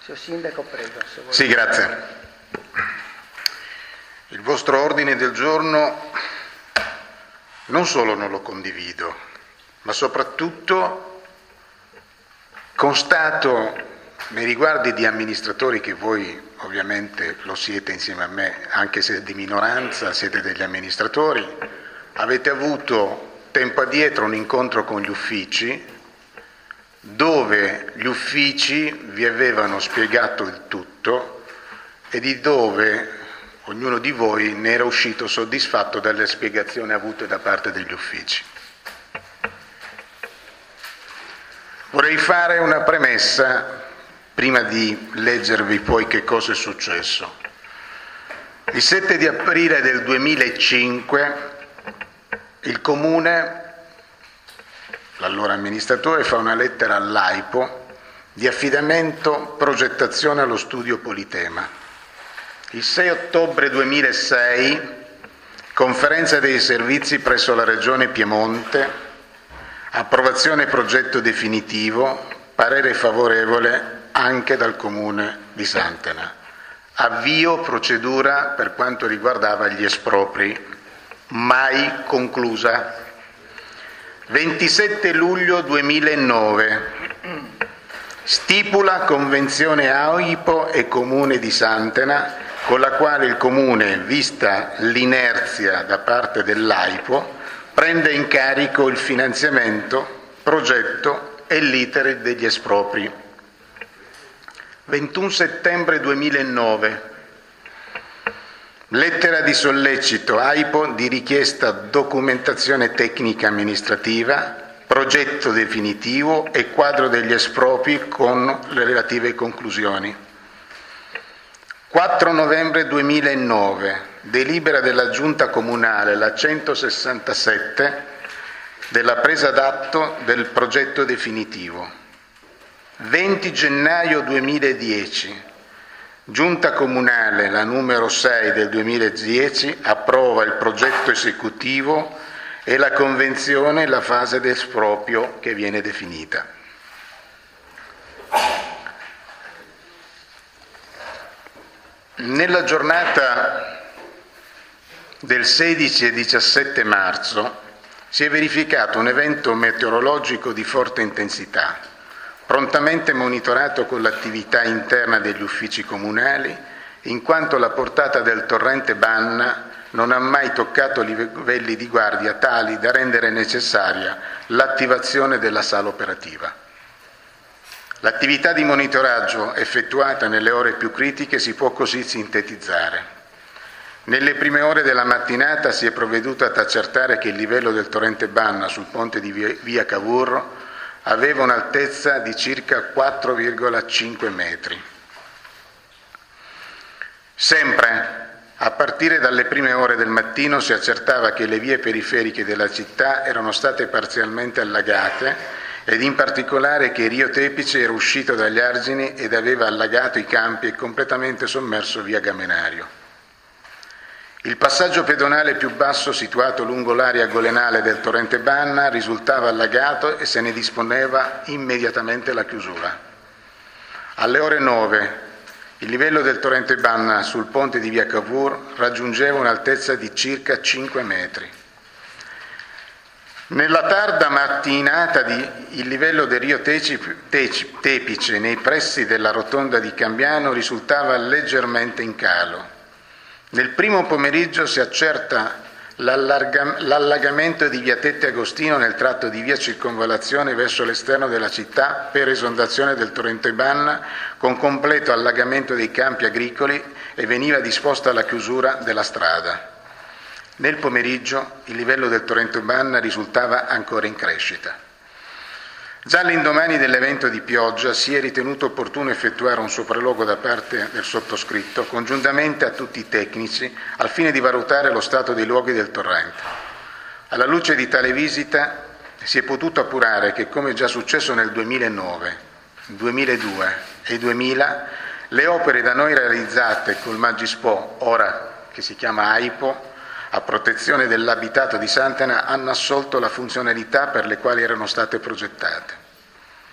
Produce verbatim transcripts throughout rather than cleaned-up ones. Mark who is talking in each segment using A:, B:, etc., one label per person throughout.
A: Signor Sindaco, prego. Se vuole.
B: Sì, grazie. Il vostro ordine del giorno non solo non lo condivido, ma soprattutto constato nei riguardi di amministratori che voi ovviamente lo siete insieme a me, anche se di minoranza, siete degli amministratori, avete avuto tempo addietro un incontro con gli uffici dove gli uffici vi avevano spiegato il tutto e di dove ognuno di voi ne era uscito soddisfatto dalle spiegazioni avute da parte degli uffici. Vorrei fare una premessa prima di leggervi poi che cosa è successo. Il sette di aprile del duemilacinque il Comune, l'allora amministratore, fa una lettera all'AIPO di affidamento progettazione allo studio Politema. Il sei ottobre duemilasei, conferenza dei servizi presso la Regione Piemonte, approvazione progetto definitivo, parere favorevole anche dal Comune di Santena. Avvio procedura per quanto riguardava gli espropri, mai conclusa. ventisette luglio duemilanove, stipula convenzione AIPO e Comune di Santena, con la quale il Comune, vista l'inerzia da parte dell'AIPO, prende in carico il finanziamento, progetto e l'iter degli espropri. ventuno settembre duemilanove, lettera di sollecito AIPO di richiesta documentazione tecnica amministrativa, progetto definitivo e quadro degli espropri con le relative conclusioni. quattro novembre duemilanove, delibera della Giunta Comunale, la centosessantasette, della presa d'atto del progetto definitivo. venti gennaio duemiladieci, Giunta Comunale, la numero sei del duemiladieci, approva il progetto esecutivo e la convenzione e la fase di esproprio che viene definita. Nella giornata del sedici e diciassette marzo si è verificato un evento meteorologico di forte intensità, prontamente monitorato con l'attività interna degli uffici comunali, in quanto la portata del torrente Banna non ha mai toccato livelli di guardia tali da rendere necessaria l'attivazione della sala operativa. L'attività di monitoraggio effettuata nelle ore più critiche si può così sintetizzare. Nelle prime ore della mattinata si è provveduto ad accertare che il livello del torrente Banna sul ponte di via Cavour aveva un'altezza di circa quattro virgola cinque metri. Sempre a partire dalle prime ore del mattino si accertava che le vie periferiche della città erano state parzialmente allagate ed in particolare che il Rio Tepice era uscito dagli argini ed aveva allagato i campi e completamente sommerso via Gamenario. Il passaggio pedonale più basso, situato lungo l'area golenale del torrente Banna, risultava allagato e se ne disponeva immediatamente la chiusura. Alle ore nove il livello del torrente Banna sul ponte di via Cavour raggiungeva un'altezza di circa cinque metri. Nella tarda mattinata di, il livello del Rio Tepice nei pressi della rotonda di Cambiano risultava leggermente in calo. Nel primo pomeriggio si accerta l'allagamento di via Tette Agostino nel tratto di via Circonvallazione verso l'esterno della città per esondazione del torrente Banna con completo allagamento dei campi agricoli e veniva disposta la chiusura della strada. Nel pomeriggio il livello del torrente Banna risultava ancora in crescita. Già all'indomani dell'evento di pioggia si è ritenuto opportuno effettuare un sopralluogo da parte del sottoscritto, congiuntamente a tutti i tecnici, al fine di valutare lo stato dei luoghi del torrente. Alla luce di tale visita si è potuto appurare che, come già successo nel duemilanove, duemiladue e duemila, le opere da noi realizzate col Magispo, ora che si chiama AIPO, a protezione dell'abitato di Santena, hanno assolto la funzionalità per le quali erano state progettate.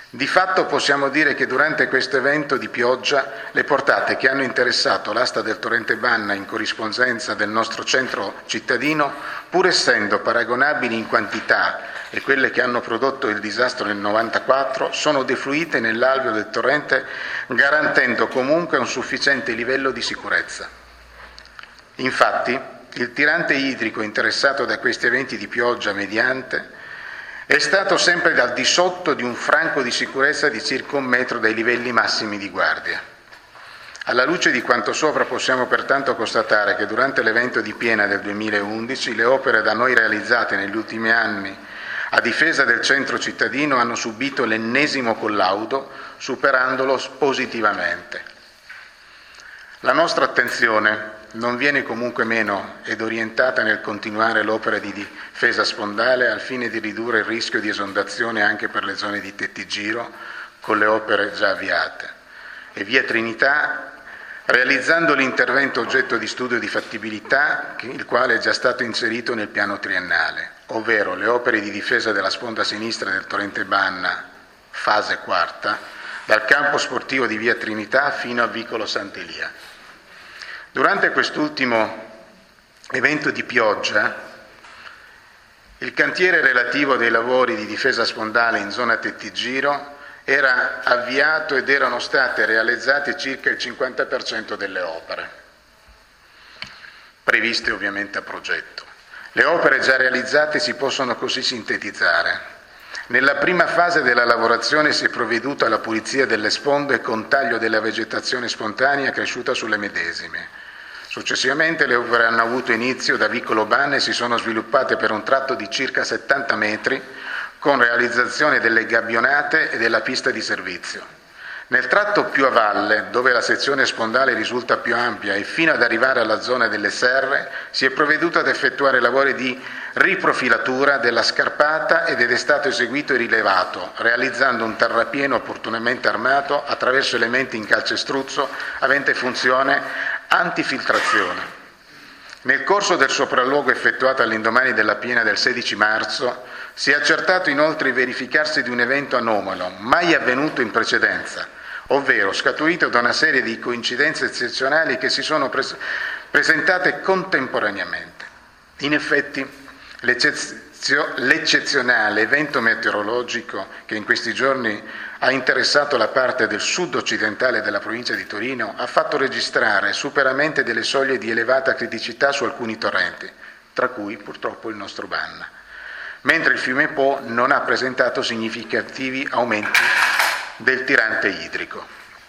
B: Di fatto possiamo dire che durante questo evento di pioggia le portate che hanno interessato l'asta del torrente Banna in corrispondenza del nostro centro cittadino, pur essendo paragonabili in quantità e quelle che hanno prodotto il disastro nel novantaquattro, sono defluite nell'alveo del torrente garantendo comunque un sufficiente livello di sicurezza. Infatti, il tirante idrico interessato da questi eventi di pioggia mediante è stato sempre al di sotto di un franco di sicurezza di circa un metro dai livelli massimi di guardia. Alla luce di quanto sopra possiamo pertanto constatare che durante l'evento di piena del duemilaundici le opere da noi realizzate negli ultimi anni a difesa del centro cittadino hanno subito l'ennesimo collaudo, superandolo positivamente. La nostra attenzione non viene comunque meno ed orientata nel continuare l'opera di difesa spondale al fine di ridurre il rischio di esondazione anche per le zone di Tettigiro con le opere già avviate e via Trinità, realizzando l'intervento oggetto di studio di fattibilità, il quale è già stato inserito nel piano triennale, ovvero le opere di difesa della sponda sinistra del torrente Banna, fase quarta, dal campo sportivo di via Trinità fino a Vicolo Sant'Elia. Durante quest'ultimo evento di pioggia, il cantiere relativo dei lavori di difesa spondale in zona Tettigiro era avviato ed erano state realizzate circa il cinquanta per cento delle opere, previste ovviamente a progetto. Le opere già realizzate si possono così sintetizzare. Nella prima fase della lavorazione si è provveduto alla pulizia delle sponde con taglio della vegetazione spontanea cresciuta sulle medesime. Successivamente le opere hanno avuto inizio da Vicolo Banna e si sono sviluppate per un tratto di circa settanta metri con realizzazione delle gabbionate e della pista di servizio. Nel tratto più a valle, dove la sezione spondale risulta più ampia e fino ad arrivare alla zona delle serre, si è provveduto ad effettuare lavori di riprofilatura della scarpata ed è stato eseguito e rilevato, realizzando un terrapieno opportunamente armato attraverso elementi in calcestruzzo avente funzione antifiltrazione. Nel corso del sopralluogo effettuato all'indomani della piena del sedici marzo si è accertato inoltre il verificarsi di un evento anomalo, mai avvenuto in precedenza, ovvero scaturito da una serie di coincidenze eccezionali che si sono pres- presentate contemporaneamente. In effetti, l'eccezio- l'eccezionale evento meteorologico che in questi giorni ha interessato la parte del sud-occidentale della provincia di Torino ha fatto registrare superamento delle soglie di elevata criticità su alcuni torrenti, tra cui purtroppo il nostro Banna, mentre il fiume Po non ha presentato significativi aumenti del tirante idrico.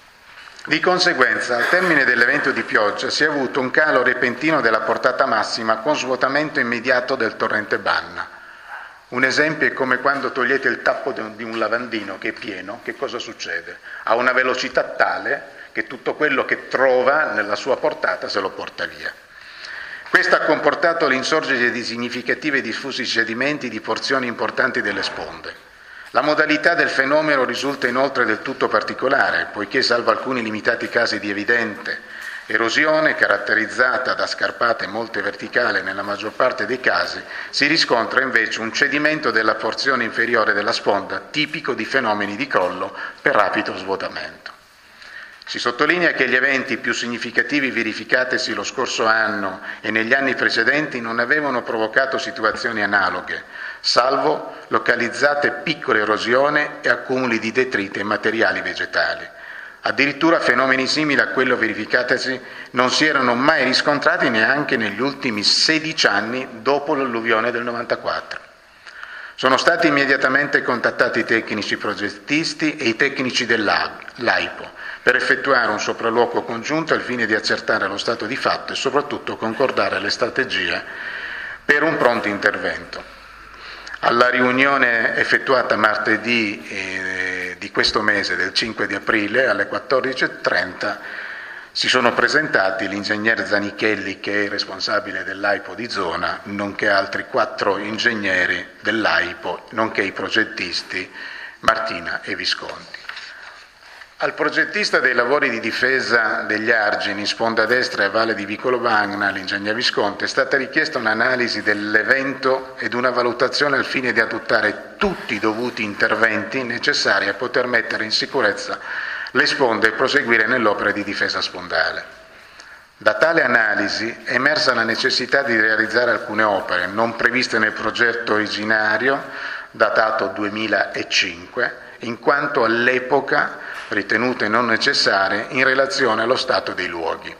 B: Di conseguenza, al termine dell'evento di pioggia si è avuto un calo repentino della portata massima con svuotamento immediato del torrente Banna. Un esempio è come quando togliete il tappo di un lavandino che è pieno, che cosa succede? Ha una velocità tale che tutto quello che trova nella sua portata se lo porta via. Questo ha comportato l'insorgere di significativi e diffusi cedimenti di porzioni importanti delle sponde. La modalità del fenomeno risulta inoltre del tutto particolare, poiché salvo alcuni limitati casi di evidente erosione caratterizzata da scarpate molto verticali nella maggior parte dei casi, si riscontra invece un cedimento della porzione inferiore della sponda tipico di fenomeni di crollo per rapido svuotamento. Si sottolinea che gli eventi più significativi verificatisi lo scorso anno e negli anni precedenti non avevano provocato situazioni analoghe, salvo localizzate piccole erosioni e accumuli di detriti e materiali vegetali. Addirittura fenomeni simili a quello verificatisi non si erano mai riscontrati neanche negli ultimi sedici anni dopo l'alluvione del novantaquattro. Sono stati immediatamente contattati i tecnici progettisti e i tecnici dell'AIPO per effettuare un sopralluogo congiunto al fine di accertare lo stato di fatto e soprattutto concordare le strategie per un pronto intervento. Alla riunione effettuata martedì eh, di questo mese, del cinque di aprile, alle quattordici e trenta, si sono presentati l'ingegner Zanichelli, che è il responsabile dell'AIPO di zona, nonché altri quattro ingegneri dell'AIPO, nonché i progettisti Martina e Visconti. Al progettista dei lavori di difesa degli argini, sponda destra e valle di Vicolo Bagna, l'ingegner Visconti, è stata richiesta un'analisi dell'evento ed una valutazione al fine di adottare tutti i dovuti interventi necessari a poter mettere in sicurezza le sponde e proseguire nell'opera di difesa spondale. Da tale analisi è emersa la necessità di realizzare alcune opere non previste nel progetto originario, datato duemilacinque, in quanto all'epoca ritenute non necessarie in relazione allo stato dei luoghi.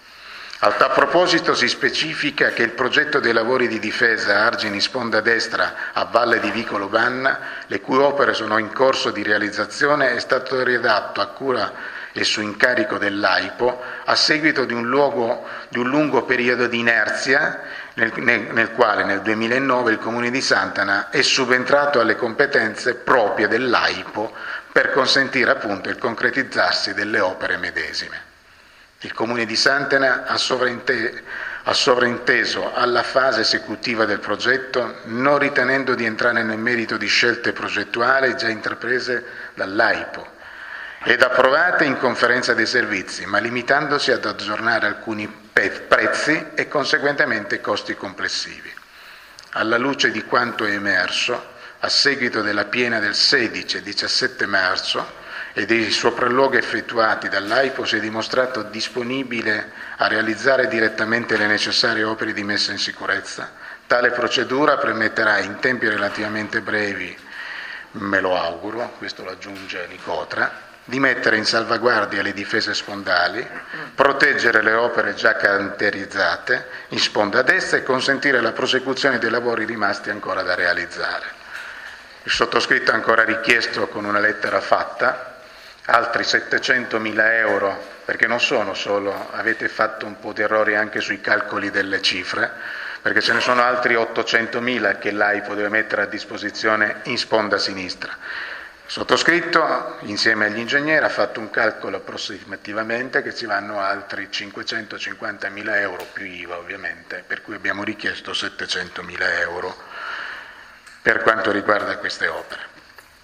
B: A tal proposito si specifica che il progetto dei lavori di difesa argini sponda destra a valle di Vicolo Banna, le cui opere sono in corso di realizzazione, è stato redatto a cura e su incarico dell'AIPO a seguito di un, luogo, di un lungo periodo di inerzia nel, nel, nel quale nel duemilanove il Comune di Sant'Anna è subentrato alle competenze proprie dell'AIPO per consentire appunto il concretizzarsi delle opere medesime. Il Comune di Sant'Anna ha, sovrinte- ha sovrinteso alla fase esecutiva del progetto, non ritenendo di entrare nel merito di scelte progettuali già intraprese dall'AIPO ed approvate in conferenza dei servizi, ma limitandosi ad aggiornare alcuni pe- prezzi e conseguentemente costi complessivi. Alla luce di quanto è emerso, a seguito della piena del sedici e diciassette marzo e dei sopralluoghi effettuati dall'AIPO, si è dimostrato disponibile a realizzare direttamente le necessarie opere di messa in sicurezza. Tale procedura permetterà in tempi relativamente brevi, me lo auguro, questo lo aggiunge Nicotra, di mettere in salvaguardia le difese spondali, proteggere le opere già caratterizzate in sponda destra e consentire la prosecuzione dei lavori rimasti ancora da realizzare. Il sottoscritto ha ancora richiesto con una lettera fatta altri settecentomila euro, perché non sono solo, avete fatto un po' di errori anche sui calcoli delle cifre, perché ce ne sono altri ottocentomila che l'AIPO deve mettere a disposizione in sponda sinistra. Il sottoscritto, insieme agli ingegneri, ha fatto un calcolo approssimativamente che ci vanno altri cinquecentocinquantamila euro più I V A ovviamente, per cui abbiamo richiesto settecentomila euro per quanto riguarda queste opere.